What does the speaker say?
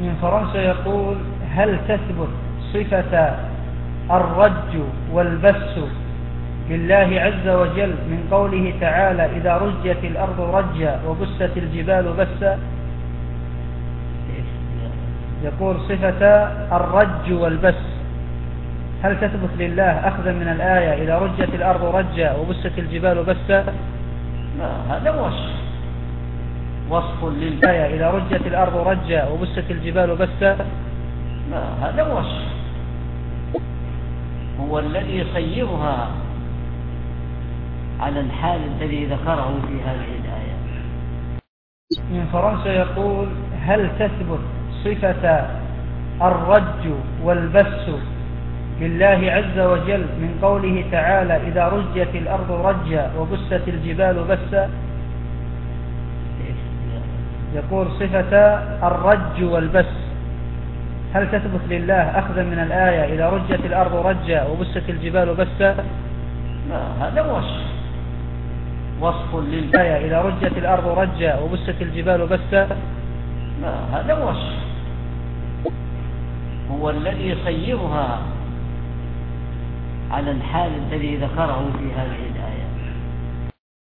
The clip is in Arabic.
من فرنسا يقول: هل تثبت صفة الرج والبث لله عز وجل من قوله تعالى: إذا رجت الأرض رجا وبست الجبال بسا؟ يقول: صفة الرج والبث هل تثبت لله أخذا من الآية: إذا رجت الأرض رجا وبست الجبال بسا؟ لا، هذا وصف للآية: إذا رجت الأرض رجا وبست الجبال بسا. لا، هذا وصف، هو الذي يصيرها على الحال الذي ذكره في هذه الآية. من فرنسا يقول: هل تثبت صفة الرج والبث لله عز وجل من قوله تعالى: إذا رجت الأرض رجا وبست الجبال بسا؟ يقول: صفة الرج والبث هل تثبت لله أخذا من الآية: إذا رجت الأرض رجا وبست الجبال بسا؟ لا، هذا وصف للآية: إذا رجت الأرض رجا وبست الجبال بسا. لا، هذا وصف، هو الذي يصيرها على الحال الذي ذكره في هذه الآية.